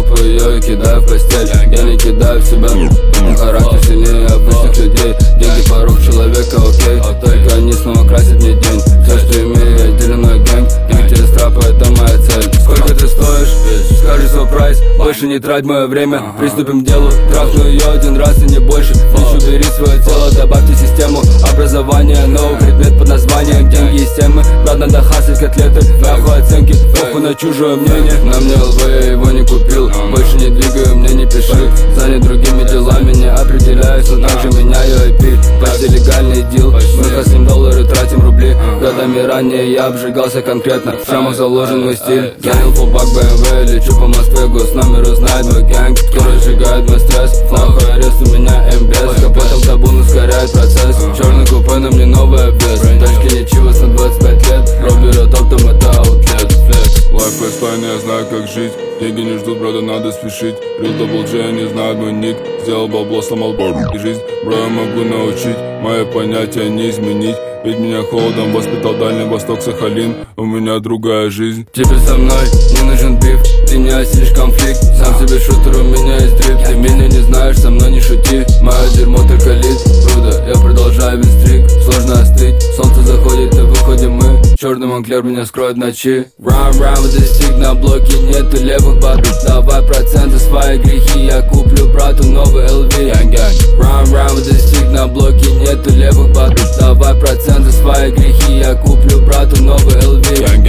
цапаю ее и кидаю в постель. Я не кидаю в себя, характер сильнее обычных людей. Деньги порог человека, окей, только они снова красят мне день. Все, что имею, отделенной гэнг. Деньги через трапы, это моя цель. Сколько ты стоишь? Скажи свой прайс, больше не трать мое время. Приступим к делу, трахну ее один раз и не больше. Лишь убери свое тело, добавьте систему образования. Новый предмет под названием деньги и системы. Брат, надо хаслить котлеты, нахуй оценки, похуй на чужое мнение. На мне ЛВ, я его не купил, больше не двигаю, мне не пиши. Занят другими делами, не определяюсь, но также меняю IP. Почти легальный дил, мы хаслим доллары, тратим рубли. Годами ранее я обжигался конкретно, в шрамах заложен мой стиль. Генил фулбак BMW, лечу по Москве, госномер узнает мой гэнг, который сжигает мой стресс. Нахуй арест, у меня МБС, капотом табун ускоряет процесс. Черный купе, на мне новый обвес, тачки не чивас на 25 лет. Бро берет оптом, это аутлет, флекс. Лайф Эстайн, я знаю как жить. Деньги не ждут, брата, надо спешить. Real Double J, они знают мой ник. Сделал бабло, сломал бар и жизнь. Бро, я могу научить, мои понятия не изменить. Ведь меня холодом воспитал Дальний Восток, Сахалин. У меня другая жизнь. Теперь со мной не нужен биф, ты не осилишь конфликт. Сам себе шутер, у меня есть дрип. Ты меня не знаешь, со мной не шути. Мое дерьмо только лит, труда, я продолжаю без стрик. Сложно остыть, солнце заходит и выходим мы. Черный Монклер меня скроет ночи. Run, with the stick, на блоке нету левых батов. Давай процент за свои грехи, я куплю брату новый LV. Run, with the stick, на блоке нету левых батов. Давай процент за свои грехи, я куплю брату новый LV.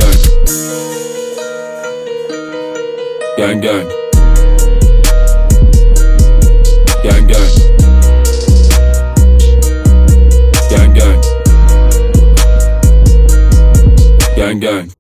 Gang, gang. Gang, gang. Gang, gang.